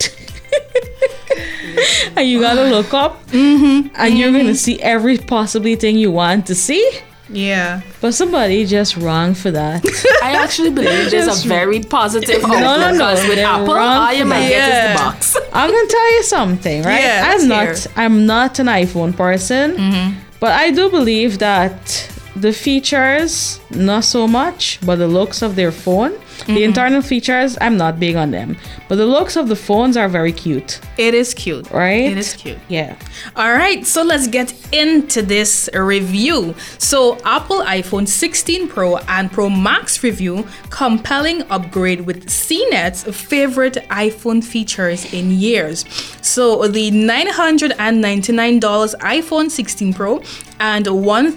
And you gotta look up and you're gonna see every possibly thing you want to see. Yeah. But somebody just wrong for that. I actually believe there's a very positive outlook. No. With Apple, all you might get is the box. I'm gonna tell you something, right? Yeah, I'm not an iPhone person, but I do believe that the features, not so much, but the looks of their phone, the internal features, I'm not big on them. But the looks of the phones are very cute. It is cute. Right? It is cute. Yeah. All right, so let's get into this review. So Apple iPhone 16 Pro and Pro Max review, compelling upgrade with CNET's favorite iPhone features in years. So the $999 iPhone 16 Pro and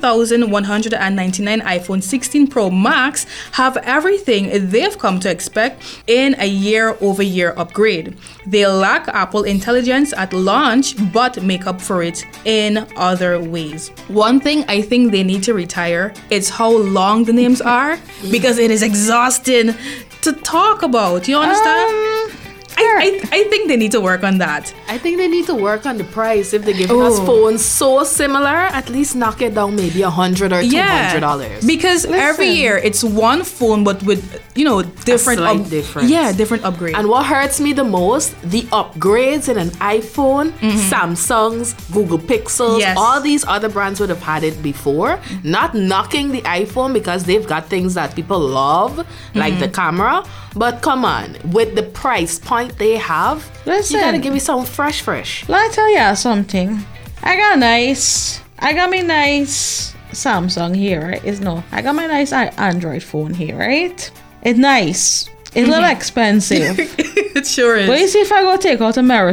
$1,199 iPhone 16 Pro Max have everything they've come to expect in a year-over-year upgrade. They lack Apple Intelligence at launch, but make up for it in other ways. One thing I think they need to retire is how long the names are, because it is exhausting to talk about. You understand? I think they need to work on that. I think they need to work on the price. If they're giving us phones so similar, at least knock it down maybe $100 or $200. Because every year it's one phone, but with different difference. Yeah, different upgrades. And what hurts me the most, the upgrades in an iPhone, Samsung's, Google Pixels, all these other brands would have had it before. Not knocking the iPhone because they've got things that people love, like the camera. But come on, with the price point they have, you gotta give me something fresh. Let me tell you something. I got me nice Samsung here, right? I got my nice Android phone here, right? It's nice. It's a little expensive. It sure is. But you see, if I go take out a mirror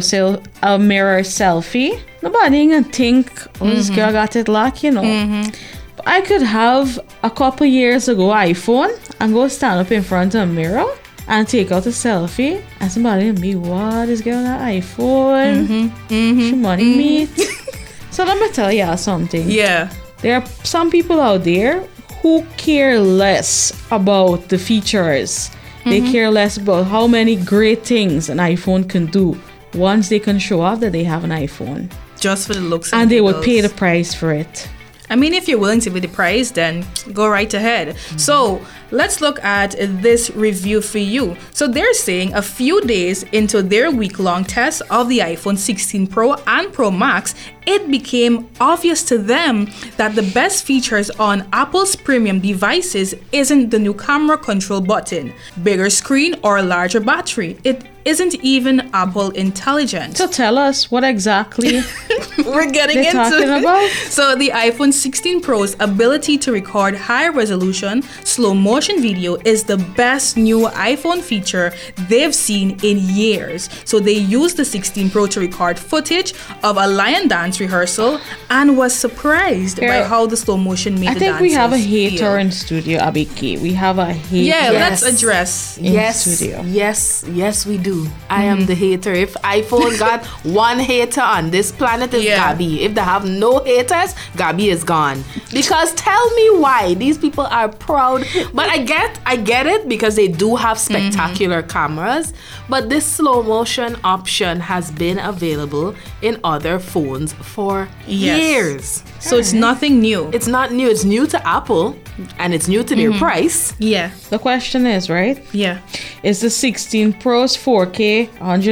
selfie, nobody ain't gonna think, this girl got it locked, But I could have a couple years ago iPhone and go stand up in front of a mirror and take out a selfie, and somebody will be, what is going on iPhone? She money meat. So let me tell y'all something. Yeah. There are some people out there who care less about the features. They care less about how many great things an iPhone can do once they can show off that they have an iPhone. Just for the looks. And they would pay the price for it. I mean, if you're willing to pay the price, then go right ahead. So let's look at this review for you. So they're saying a few days into their week-long test of the iPhone 16 Pro and Pro Max, it became obvious to them that the best features on Apple's premium devices isn't the new camera control button, bigger screen, or larger battery. isn't even Apple intelligent. So tell us what exactly we're getting they're into talking about. So the iPhone 16 Pro's ability to record high resolution slow motion video is the best new iPhone feature they've seen in years. So they used the 16 Pro to record footage of a lion dance rehearsal and was surprised by how the slow motion made I the think we have a dancers hater feel. in studio, Abiki. We have a hater. Yeah, let's address in studio. Yes, we do. I am the hater. If iPhone got one hater on this planet, it's Gabi. If they have no haters, Gabi is gone. Because tell me why these people are proud. But I get it because they do have spectacular cameras. But this slow motion option has been available in other phones for years. So it's nothing new. It's not new. It's new to Apple and it's new to their price. Yeah. The question is, right? Yeah. Is the 16 Pro's 4K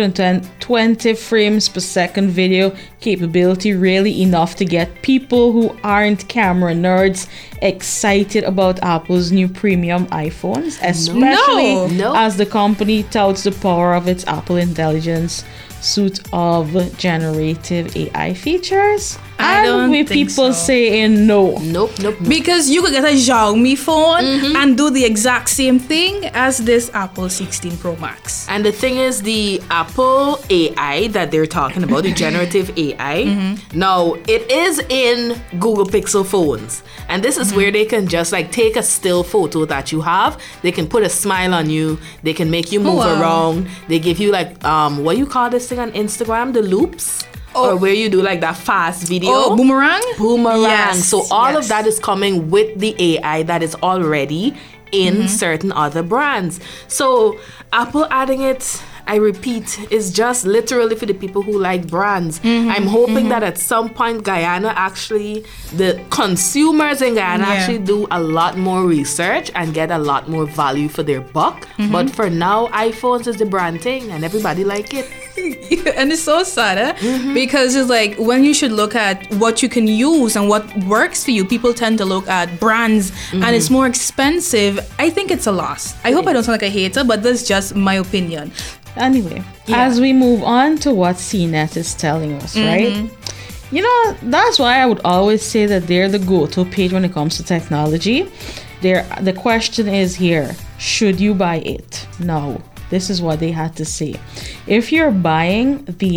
120 frames per second video capability really enough to get people who aren't camera nerds excited about Apple's new premium iPhones? Especially as the company touts the power of its Apple Intelligence suite of generative AI features? I don't think people saying no. Nope. Because you could get a Xiaomi phone and do the exact same thing as this Apple 16 Pro Max. And the thing is, the Apple AI that they're talking about, the generative AI, now it is in Google Pixel phones. And this is where they can just like take a still photo that you have. They can put a smile on you. They can make you move around. They give you like, what you call this thing on Instagram? The loops? Or where you do like that fast video. Oh, boomerang? Boomerang. Yes, so all of that is coming with the AI that is already in certain other brands. So Apple adding it, I repeat, is just literally for the people who like brands. I'm hoping that at some point Guyana actually, the consumers in Guyana actually do a lot more research and get a lot more value for their buck. But for now, iPhones is the brand thing and everybody like it. And it's so sad, because it's like when you should look at what you can use and what works for you, people tend to look at brands and it's more expensive. I think it's a loss. I hope I don't sound like a hater, but that's just my opinion. Anyway, as we move on to what CNET is telling us, right? You know, that's why I would always say that they're the go-to page when it comes to technology. The question is here, should you buy it? No. This is what they had to say. If you're buying the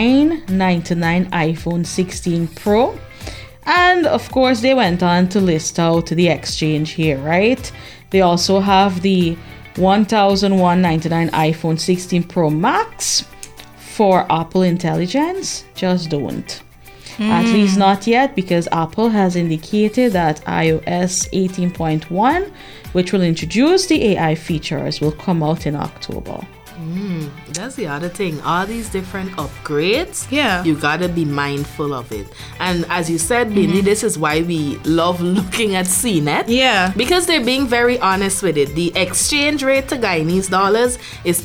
$999 iPhone 16 Pro, and of course they went on to list out the exchange here, right? They also have the $1,199 iPhone 16 Pro Max for Apple Intelligence. Just don't. At least not yet, because Apple has indicated that iOS 18.1, which will introduce the AI features, will come out in October. That's the other thing. All these different upgrades, you gotta be mindful of it. And as you said, Bindi, this is why we love looking at CNET. Yeah. Because they're being very honest with it. The exchange rate to Guyanese dollars is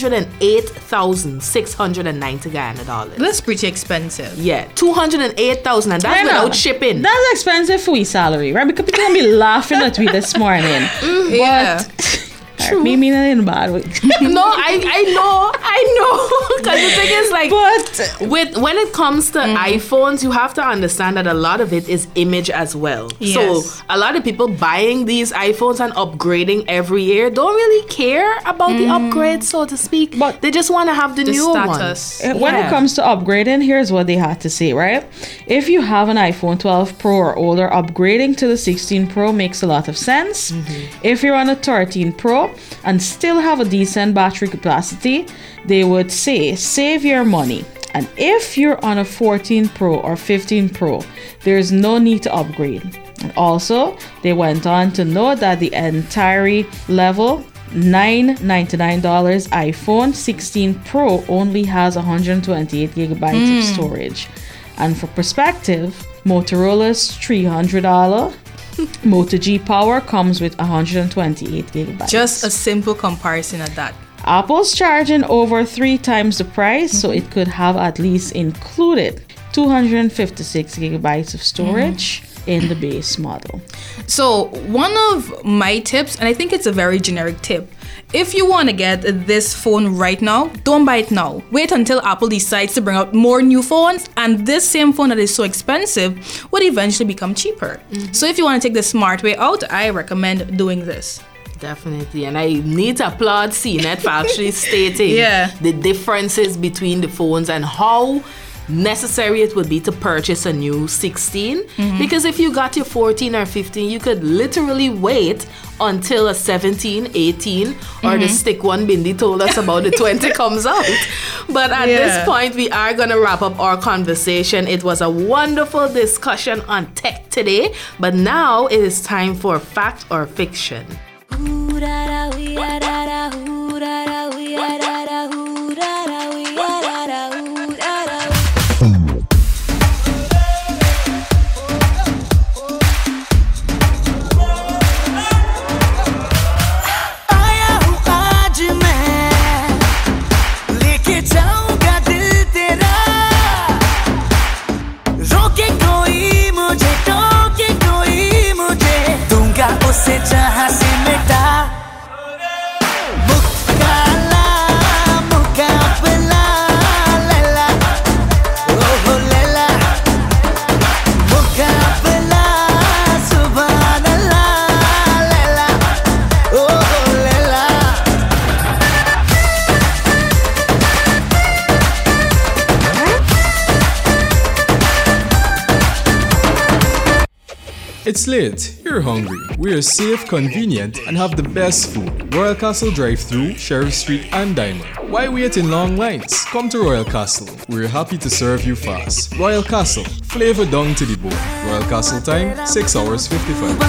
208,690 Guyana dollars. That's pretty expensive. Yeah, 208,000, and that's without shipping. That's expensive for we salary, right? Because people gonna be laughing at me this morning. But True. Me mean it in a bad way. No, I know. Because the thing is, like, when it comes to iPhones, you have to understand that a lot of it is image as well. Yes. So a lot of people buying these iPhones and upgrading every year don't really care about the upgrade, so to speak. But they just want to have the new status. one. When it comes to upgrading, here's what they had to say, right? If you have an iPhone 12 Pro or older, upgrading to the 16 Pro makes a lot of sense. If you're on a 13 Pro and still have a decent battery capacity, they would say save your money. And if you're on a 14 Pro or 15 Pro, there's no need to upgrade. And also, they went on to note that the entire level $999 iPhone 16 Pro only has 128 gigabytes of storage. And for perspective, Motorola's $300 Moto G Power comes with 128 gigabytes. Just a simple comparison of that. Apple's charging over 3 times the price, so it could have at least included 256 gigabytes of storage. in the base model. So one of my tips, and I think it's a very generic tip, if you want to get this phone right now, don't buy it now. Wait until Apple decides to bring out more new phones, and this same phone that is so expensive would eventually become cheaper. So if you want to take the smart way out, I recommend doing this. Definitely, and I need to applaud CNET for actually stating the differences between the phones and how necessary it would be to purchase a new 16, because if you got your 14 or 15, you could literally wait until a 17, 18, or the stick one Bindi told us about the 20 comes out. But at this point, we are going to wrap up our conversation. It was a wonderful discussion on tech today, but now it is time for fact or fiction. उसे जहां से मिटा मुकाबला लैला ओहो लैला मुकाबला सुभान अल्लाह लैला ओहो Laila It's late, you're hungry. We are safe, convenient, and have the best food. Royal Castle Drive-Thru, Sheriff Street, and Diamond. Why wait in long lines? Come to Royal Castle. We're happy to serve you fast. Royal Castle, flavor down to the bone. Royal Castle time, 6 hours 55.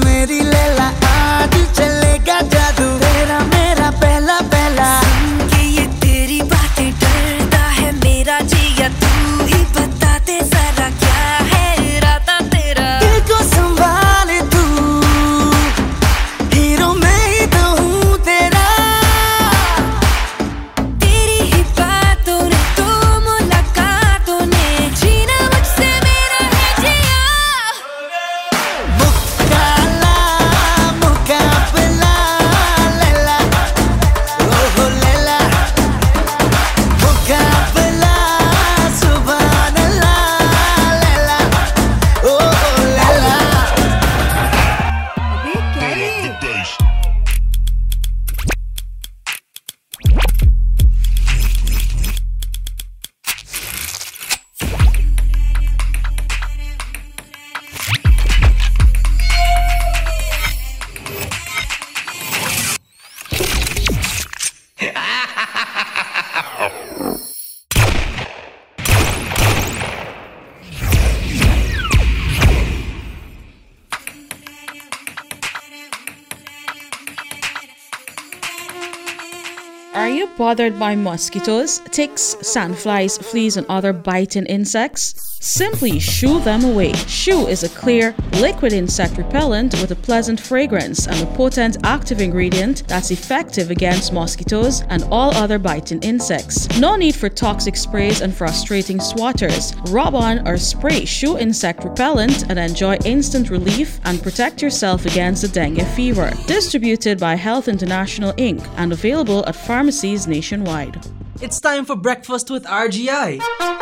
Are you bothered by mosquitoes, ticks, sandflies, fleas, and other biting insects? Simply shoo them away. Shoo is a clear, liquid insect repellent with a pleasant fragrance and a potent active ingredient that's effective against mosquitoes and all other biting insects. No need for toxic sprays and frustrating swatters. Rub on or spray Shoo insect repellent and enjoy instant relief and protect yourself against the dengue fever. Distributed by Health International Inc. and available at pharmacies nationwide. It's time for breakfast with RGI.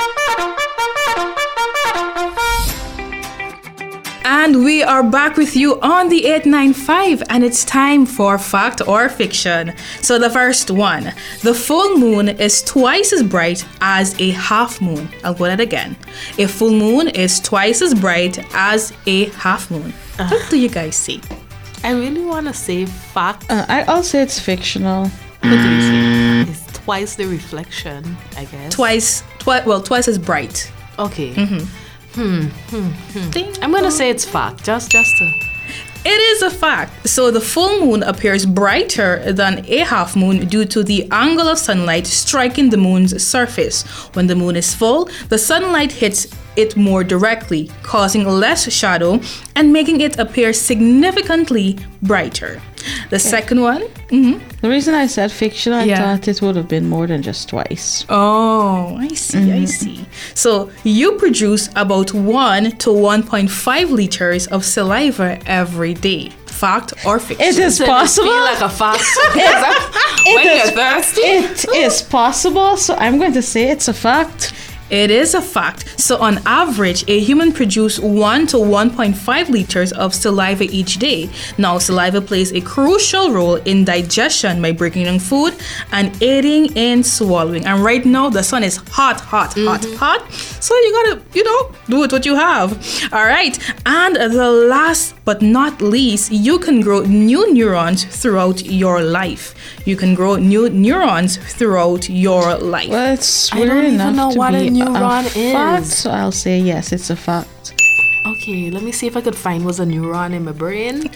And we are back with you on the 895, and it's time for fact or fiction. So the first one, the full moon is twice as bright as a half moon. I'll go that again. A full moon is twice as bright as a half moon. What do you guys see? I really want to say fact. I'll say it's fictional. What do you say? It's twice the reflection, I guess. Twice as bright. Okay. I'm gonna say it's fact, just to. It is a fact. So the full moon appears brighter than a half moon due to the angle of sunlight striking the moon's surface. When the moon is full, the sunlight hits it more directly, causing less shadow and making it appear significantly brighter. The second one. The reason I said fiction, I thought it would have been more than just twice. Oh, I see, I see. So you produce about 1 to 1.5 liters of saliva every day. Fact or fiction? It is possible. Feel like a fact. When you're thirsty. It is possible, so I'm going to say it's a fact. It is a fact. So on average, a human produces 1 to 1.5 liters of saliva each day. Now, saliva plays a crucial role in digestion by breaking down food and aiding in swallowing. And right now, the sun is hot. So you gotta, do it what you have. All right. And the last but not least, you can grow new neurons throughout your life. You can grow new neurons throughout your life. Well, it's I don't even know what a neuron fact, is. so I'll say yes, it's a fact. Okay, let me see if I could find what's a neuron in my brain.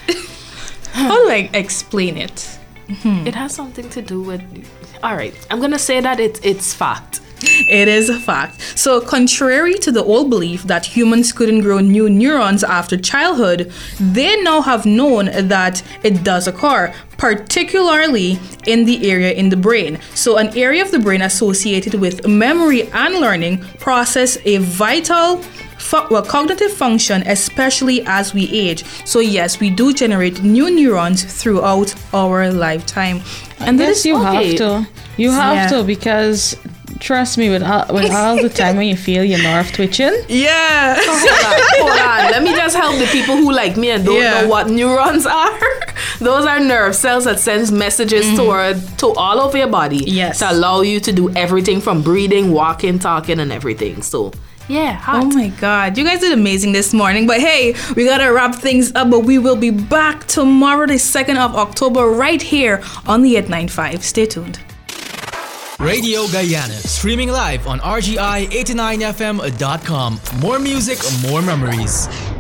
How do I explain it? It has something to do with... All right, I'm going to say that it's fact. It is a fact. So, contrary to the old belief that humans couldn't grow new neurons after childhood, they now have known that it does occur, particularly in the area in the brain. So, an area of the brain associated with memory and learning process a vital cognitive function, especially as we age. So yes, we do generate new neurons throughout our lifetime. And this you have to. You have to, because trust me, with all the time when you feel your nerve twitching. Yeah. Hold on. Let me just help the people who like me and don't know what neurons are. Those are nerve cells that sends messages to all over your body. Yes. To allow you to do everything from breathing, walking, talking, and everything. So yeah, hot. Oh my God. You guys did amazing this morning. But hey, we gotta wrap things up. But we will be back tomorrow, the 2nd of October, right here on the 895. Stay tuned. Radio Guyana, streaming live on RGI89FM.com. More music, more memories.